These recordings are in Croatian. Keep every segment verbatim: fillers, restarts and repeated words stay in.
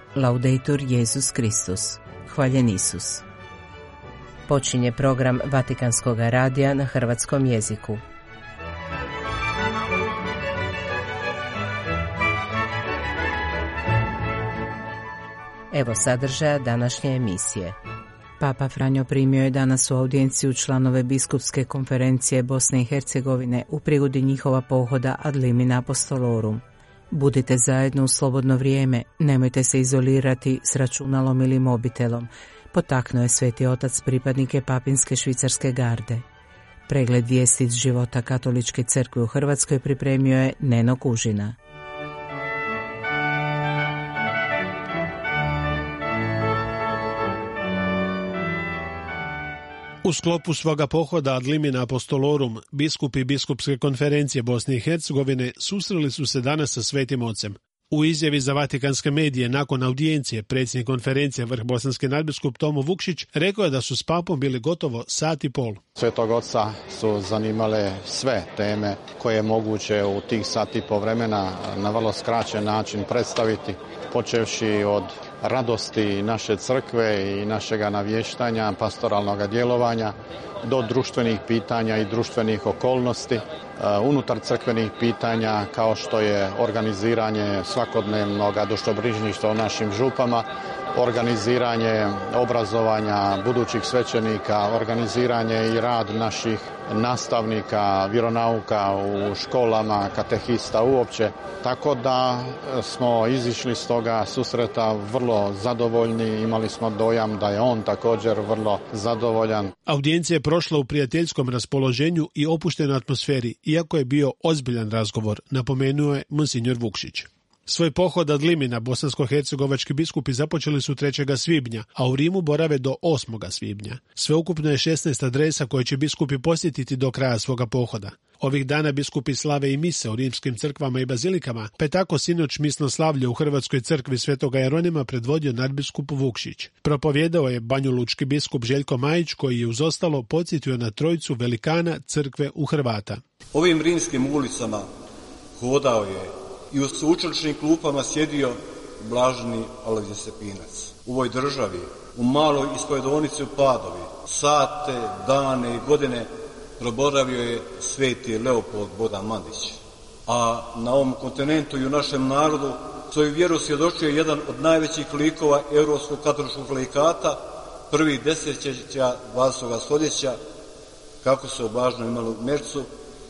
Laudetur Jesus Kristus. Hvaljen Isus. Počinje program Vatikanskog radija na hrvatskom jeziku. Evo sadržaja današnje emisije. Papa Franjo primio je danas u audijenciju članove Biskupske konferencije Bosne i Hercegovine u prigodi njihova pohoda ad limina apostolorum. Budite zajedno u slobodno vrijeme, nemojte se izolirati s računalom ili mobitelom, potaknuo je Sveti Otac pripadnike Papinske švicarske garde. Pregled vijesti iz života Katoličke crkve u Hrvatskoj pripremio je Neno Kužina. U sklopu svoga pohoda ad limina apostolorum, biskupi Biskupske konferencije Bosne i Hercegovine susreli su se danas sa Svetim Ocem. U izjavi za vatikanske medije nakon audijencije predsjednik konferencije vrhbosanski nadbiskup Tomo Vukšić rekao je da su s papom bili gotovo sat i pol. Svetog Oca su zanimale sve teme koje je moguće u tih sat i pol vremena na vrlo skraćen način predstaviti, počevši od radosti naše crkve i našega navještanja, pastoralnog djelovanja, do društvenih pitanja i društvenih okolnosti, unutar crkvenih pitanja kao što je organiziranje svakodnevnog dušobrižništva u našim župama, organiziranje obrazovanja budućih svećenika, organiziranje i rad naših nastavnika, vjeronauka u školama, katehista uopće. Tako da smo izišli s toga susreta vrlo zadovoljni, imali smo dojam da je on također vrlo zadovoljan. Audijencija je prošla u prijateljskom raspoloženju i opuštenoj atmosferi, iako je bio ozbiljan razgovor, napomenuo je monsignor Vukšić. Svoj pohod ad limina bosansko-hercegovački biskupi započeli su trećeg svibnja, a u Rimu borave do osmog svibnja. Sveukupno je šesnaest adresa koje će biskupi posjetiti do kraja svoga pohoda. Ovih dana biskupi slave i mise u rimskim crkvama i bazilikama, pa je tako sinoć misno slavlje u Hrvatskoj crkvi Svetoga Jeronima predvodio nadbiskup Vukšić. Propovjedao je banjolučki biskup Željko Majić, koji je uz ostalo podsjetio na trojicu velikana crkve u Hrvata. Ovim rimskim ulicama hodao je i u sveučilišnim klupama sjedio blaženi Alojzije Stepinac. U ovoj državi, u maloj ispovedonici u Padovi, sate, dane i godine proboravio je sveti Leopold Bodan Mandić. A na ovom kontinentu i u našem narodu svoju vjeru svjedočio je jedan od najvećih likova europskog katoličkog laikata prvih desetljeća dvadesetog stoljeća, kako se u blaženom Imanu Mercu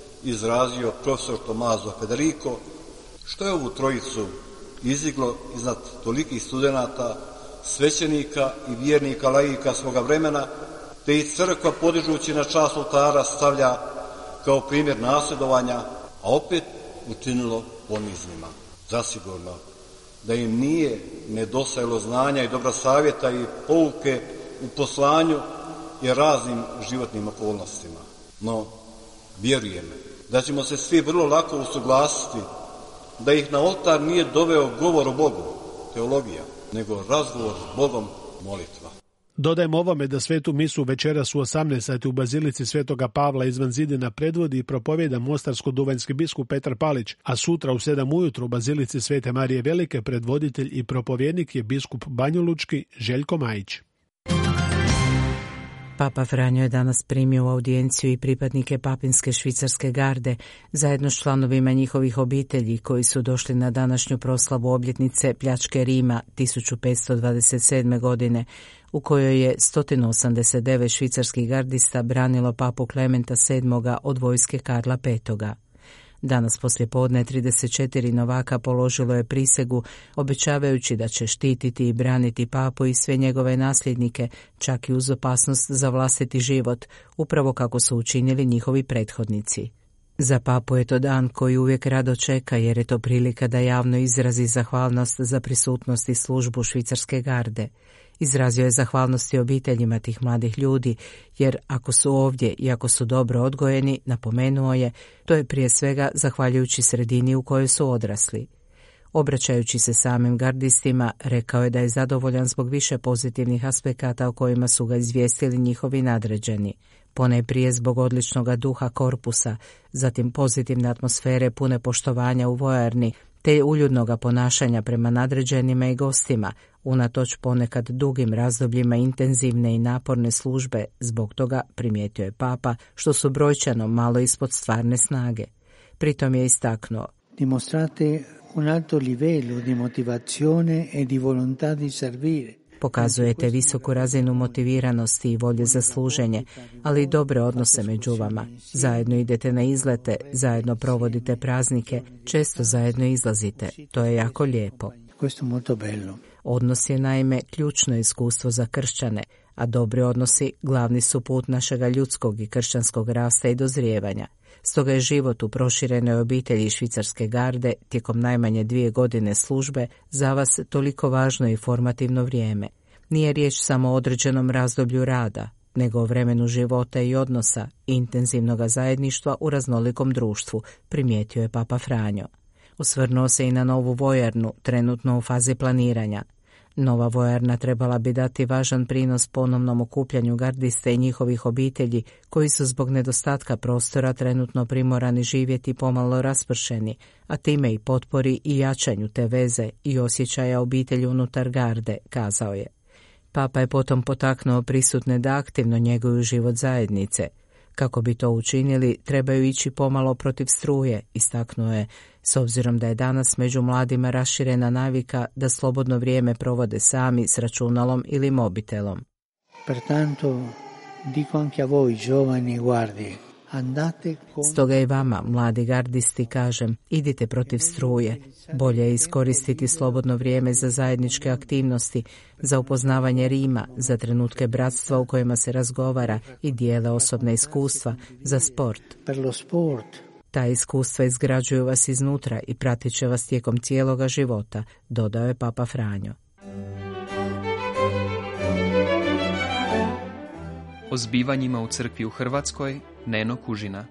izrazio profesor Tommaso Federico, što je ovu trojicu izdiglo iznad tolikih studenata, svećenika i vjernika laika svoga vremena, te i crkva podižući na čast oltara stavlja kao primjer nasljedovanja, a opet učinilo poniznima. Zasigurno da im nije nedostajalo znanja i dobra savjeta i pouke u poslanju i raznim životnim okolnostima. No, vjerujem da ćemo se svi vrlo lako usuglasiti da ih na oltar nije doveo govor o Bogu, teologija, nego razgovor s Bogom, molitva. Dodajmo ovome da svetu misu večeras u osamnaest sati u bazilici Svetoga Pavla izvan zidina predvodi i propovjeda mostarsko-duvanjski biskup Petar Palić, a sutra u sedam ujutro u bazilici Svete Marije Velike predvoditelj i propovjednik je biskup banjolučki Željko Majić. Papa Franjo je danas primio u audijenciju i pripadnike Papinske švicarske garde, zajedno s članovima njihovih obitelji koji su došli na današnju proslavu obljetnice pljačke Rima tisuću petsto dvadeset sedme. godine, u kojoj je sto osamdeset devet švicarskih gardista branilo papu Klementa sedmog. od vojske Karla petog. Danas poslijepodne trideset četiri novaka položilo je prisegu, obećavajući da će štititi i braniti papu i sve njegove nasljednike, čak i uz opasnost za vlastiti život, upravo kako su učinili njihovi prethodnici. Za papu je to dan koji uvijek rado čeka, jer je to prilika da javno izrazi zahvalnost za prisutnost i službu švicarske garde. Izrazio je zahvalnosti obiteljima tih mladih ljudi, jer ako su ovdje i ako su dobro odgojeni, napomenuo je, to je prije svega zahvaljujući sredini u kojoj su odrasli. Obraćajući se samim gardistima, rekao je da je zadovoljan zbog više pozitivnih aspekata o kojima su ga izvijestili njihovi nadređeni. Ponajprije zbog odličnog duha korpusa, zatim pozitivne atmosfere pune poštovanja u vojarni, te uljudnoga ponašanja prema nadređenima i gostima, unatoč ponekad dugim razdobljima intenzivne i naporne službe. Zbog toga, primijetio je Papa, što su brojčano malo ispod stvarne snage. Pritom je istaknuo: Dimostrate un alto livello di motivazione e di volontà di servire. Pokazujete visoku razinu motiviranosti i volje za služenje, ali i dobre odnose među vama. Zajedno idete na izlete, zajedno provodite praznike, često zajedno izlazite. To je jako lijepo. Odnos je naime ključno iskustvo za kršćane, a dobri odnosi glavni su put našega ljudskog i kršćanskog rasta i dozrijevanja. Stoga je život u proširenoj obitelji švicarske garde tijekom najmanje dvije godine službe za vas toliko važno i formativno vrijeme. Nije riječ samo o određenom razdoblju rada, nego o vremenu života i odnosa, intenzivnog zajedništva u raznolikom društvu, primijetio je Papa Franjo. Osvrnuo se i na novu vojarnu, trenutno u fazi planiranja. Nova vojarna trebala bi dati važan prinos ponovnom okupljanju gardista i njihovih obitelji, koji su zbog nedostatka prostora trenutno primorani živjeti pomalo raspršeni, a time i potpori i jačanju te veze i osjećaja obitelji unutar garde, kazao je. Papa je potom potaknuo prisutne da aktivno njeguju život zajednice. Kako bi to učinili, trebaju ići pomalo protiv struje, istaknuo je, s obzirom da je danas među mladima raširena navika da slobodno vrijeme provode sami s računalom ili mobitelom. Pertanto, dico anche a voi, giovani guardie, andate con... Stoga i vama, mladi gardisti, kažem, idite protiv struje. Bolje je iskoristiti slobodno vrijeme za zajedničke aktivnosti, za upoznavanje Rima, za trenutke bratstva u kojima se razgovara i dijele osobna iskustva, za sport. Per lo sport. Ta iskustva izgrađuju vas iznutra i pratit će vas tijekom cijeloga života, dodao je Papa Franjo. O zbivanjima u crkvi u Hrvatskoj, Neno Kužina.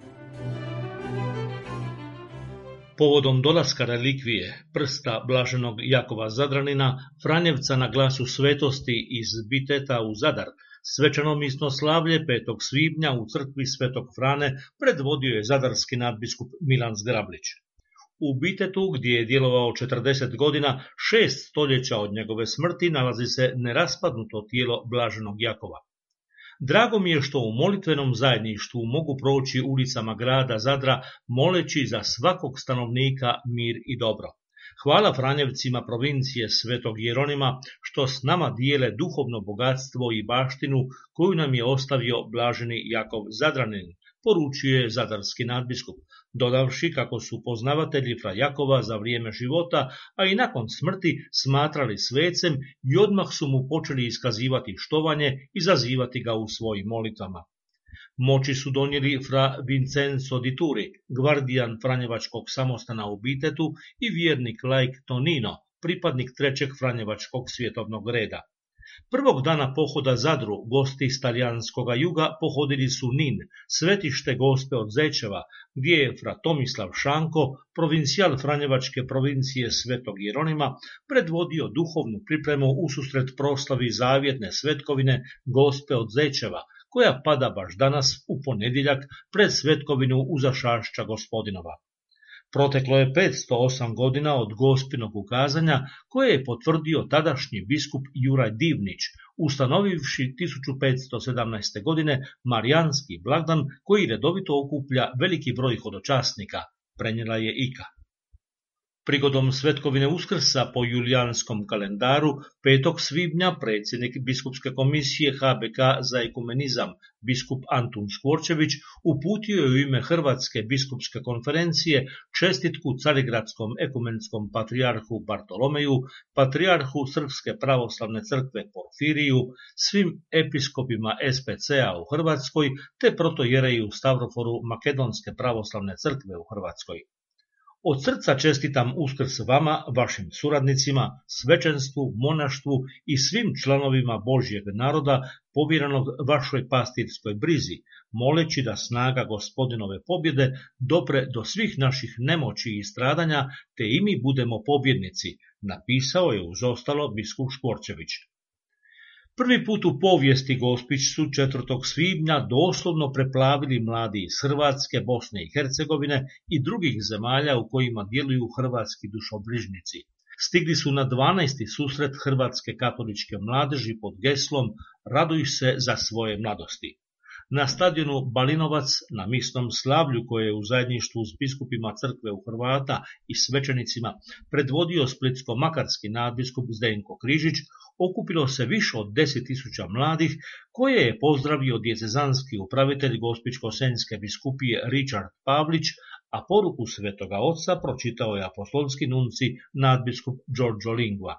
Povodom dolaska relikvije prsta blaženog Jakova Zadranina, Franjevca na glasu svetosti iz Biteta u Zadar, svečano misnoslavlje petog svibnja u crkvi Svetog Frane predvodio je zadarski nadbiskup Milan Zgrablić. U Bitetu, gdje je djelovao četrdeset godina, šest stoljeća od njegove smrti, nalazi se neraspadnuto tijelo blaženog Jakova. Drago mi je što u molitvenom zajedništvu mogu proći ulicama grada Zadra moleći za svakog stanovnika mir i dobro. Hvala Franjevcima provincije Svetog Jeronima što s nama dijele duhovno bogatstvo i baštinu koju nam je ostavio blaženi Jakov Zadranin, poručuje zadarski nadbiskup, dodavši kako su poznavatelji fra Jakova za vrijeme života, a i nakon smrti smatrali svecem i odmah su mu počeli iskazivati štovanje i zazivati ga u svojim molitvama. Moći su donijeli fra Vincenzo di Turi, gvardijan Franjevačkog samostana u Bitetu, i vjernik laik Tonino, pripadnik trećeg Franjevačkog svjetovnog reda. Prvog dana pohoda Zadru gosti iz talijanskoga juga pohodili su Nin, svetište Gospe od Zečeva, gdje je fra Tomislav Šanko, provincijal Franjevačke provincije Svetog Jeronima, predvodio duhovnu pripremu ususret proslavi zavjetne svetkovine Gospe od Zečeva, koja pada baš danas u ponedjeljak pred svetkovinu Uzašašća Gospodinova. Proteklo je petsto osam godina od Gospinog ukazanja, koje je potvrdio tadašnji biskup Juraj Divnić, ustanovivši tisuću petsto sedamnaeste. godine Marijanski blagdan koji redovito okuplja veliki broj hodočasnika, prenijela je Ika. Prigodom svetkovine Uskrsa po julijanskom kalendaru, petog svibnja predsjednik biskupske komisije H B K za ekumenizam, biskup Antun Škvorčević, uputio je u ime Hrvatske biskupske konferencije čestitku Carigradskom ekumenskom patrijarhu Bartolomeju, patrijarhu Srpske pravoslavne crkve Porfiriju, svim episkopima S P C-a u Hrvatskoj te protojereju Stavroforu Makedonske pravoslavne crkve u Hrvatskoj. Od srca čestitam Uskrs vama, vašim suradnicima, svećenstvu, monaštvu i svim članovima Božjeg naroda povjeranog vašoj pastirskoj brizi, moleći da snaga Gospodinove pobjede dopre do svih naših nemoći i stradanja, te i mi budemo pobjednici, napisao je uz ostalo biskup Škvorčević. Prvi put u povijesti Gospić su četvrtog svibnja doslovno preplavili mladi iz Hrvatske, Bosne i Hercegovine i drugih zemalja u kojima djeluju hrvatski dušobrižnici. Stigli su na dvanaesti susret Hrvatske katoličke mladeži pod geslom Raduj se za svoje mladosti. Na stadionu Balinovac, na misnom slavlju koje je u zajedništvu s biskupima crkve u Hrvata i svećenicima predvodio splitsko-makarski nadbiskup Zdenko Križić, okupilo se više od deset tisuća mladih, koje je pozdravio dijecezanski upravitelj Gospićko-senjske biskupije Richard Pavlić, a poruku Svetoga Oca pročitao je apostolski nunci nadbiskup Giorgio Lingua.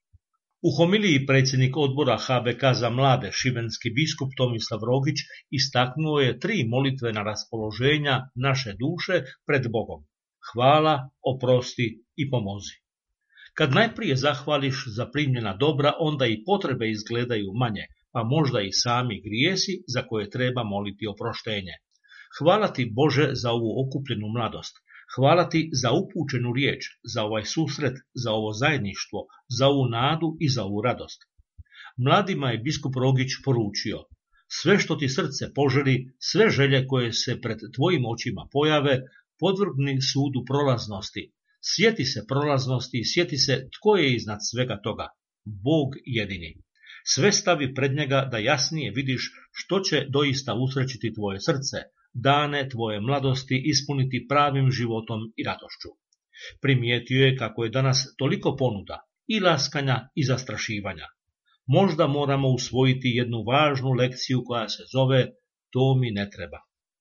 U homiliji predsjednik odbora H B K za mlade, šibenski biskup Tomislav Rogić, istaknuo je tri molitvena raspoloženja naše duše pred Bogom: hvala, oprosti i pomozi. Kad najprije zahvališ za primljena dobra, onda i potrebe izgledaju manje, pa možda i sami grijesi za koje treba moliti oproštenje. Hvala ti, Bože, za ovu okupljenu mladost. Hvala ti za upućenu riječ, za ovaj susret, za ovo zajedništvo, za ovu nadu i za ovu radost. Mladima je biskup Rogić poručio: sve što ti srce poželi, sve želje koje se pred tvojim očima pojave, podvrgni sudu prolaznosti. Sjeti se prolaznosti i sjeti se tko je iznad svega toga. Bog jedini. Sve stavi pred njega da jasnije vidiš što će doista usrećiti tvoje srce, dane tvoje mladosti ispuniti pravim životom i radošću. Primijetio je kako je danas toliko ponuda, i laskanja i zastrašivanja. Možda moramo usvojiti jednu važnu lekciju koja se zove to mi ne treba.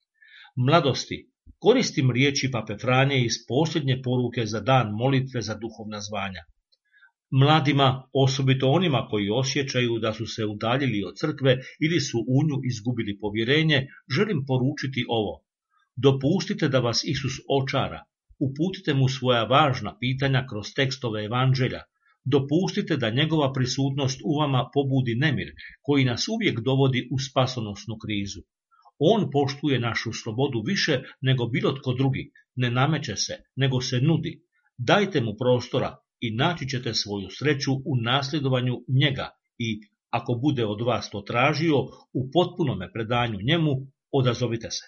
Mladosti, koristim riječi pape Franje iz posljednje poruke za dan molitve za duhovna zvanja. Mladima, osobito onima koji osjećaju da su se udaljili od crkve ili su u nju izgubili povjerenje, želim poručiti ovo: dopustite da vas Isus očara, uputite mu svoja važna pitanja kroz tekstove evanđelja, dopustite da njegova prisutnost u vama pobudi nemir koji nas uvijek dovodi u spasonosnu krizu. On poštuje našu slobodu više nego bilo tko drugi, ne nameće se, nego se nudi. Dajte mu prostora i naći ćete svoju sreću u nasljedovanju njega i, ako bude od vas to tražio, u potpunome predanju njemu, odazovite se.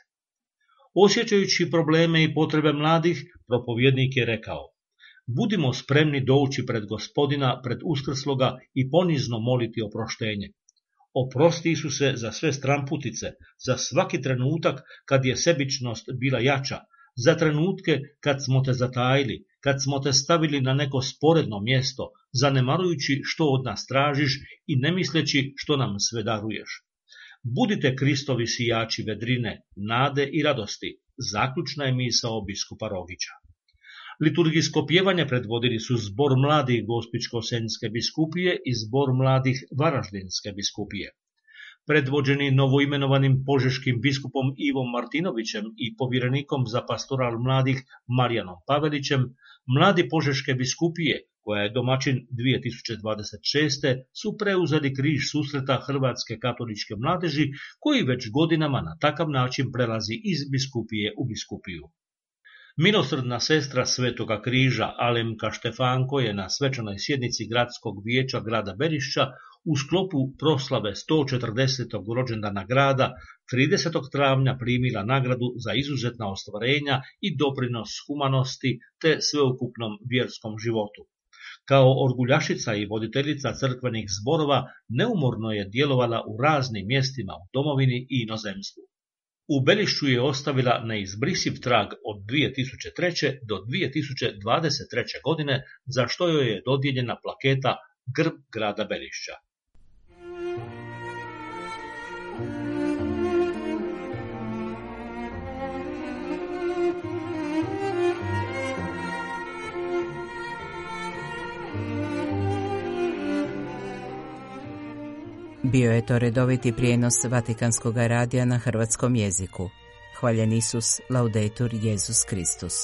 Osjećajući probleme i potrebe mladih, propovjednik je rekao: budimo spremni doći pred Gospodina, pred uskrsloga i ponizno moliti oproštenje. Oprosti Isuse za sve stramputice, za svaki trenutak kad je sebičnost bila jača, za trenutke kad smo te zatajili, kad smo te stavili na neko sporedno mjesto, zanemarujući što od nas tražiš i ne misleći što nam sve daruješ. Budite Kristovi sijači vedrine, nade i radosti, zaključna je misao biskupa Rogića. Liturgijsko pjevanje predvodili su zbor mladih Gospićko-senjske biskupije i zbor mladih Varaždinske biskupije. Predvođeni novoimenovanim požeškim biskupom Ivom Martinovićem i povjerenikom za pastoral mladih Marijanom Pavelićem, mladi požeške biskupije, koja je domaćin dvije tisuće dvadeset šeste. su preuzeli križ susreta Hrvatske katoličke mladeži, koji već godinama na takav način prelazi iz biskupije u biskupiju. Milosrdna sestra Svetoga križa Alemka Štefanko je na svečanoj sjednici gradskog vijeća grada Belišća u sklopu proslave sto četrdesetog rođendana grada tridesetog travnja primila nagradu za izuzetna ostvarenja i doprinos humanosti te sveukupnom vjerskom životu. Kao orguljašica i voditeljica crkvenih zborova neumorno je djelovala u raznim mjestima u domovini i inozemstvu. U Belišću je ostavila neizbrisiv trag od dvije tisuće treće. do dvije tisuće dvadeset treće. godine, za što joj je dodijeljena plaketa Grb grada Belišća. Bio je to redoviti prijenos Vatikanskog radija na hrvatskom jeziku. Hvaljen Isus, laudetur Jesus Kristus.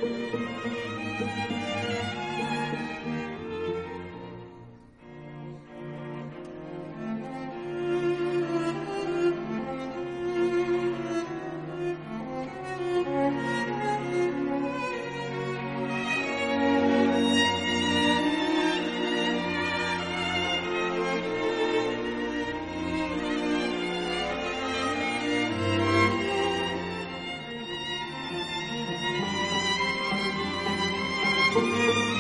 Thank you.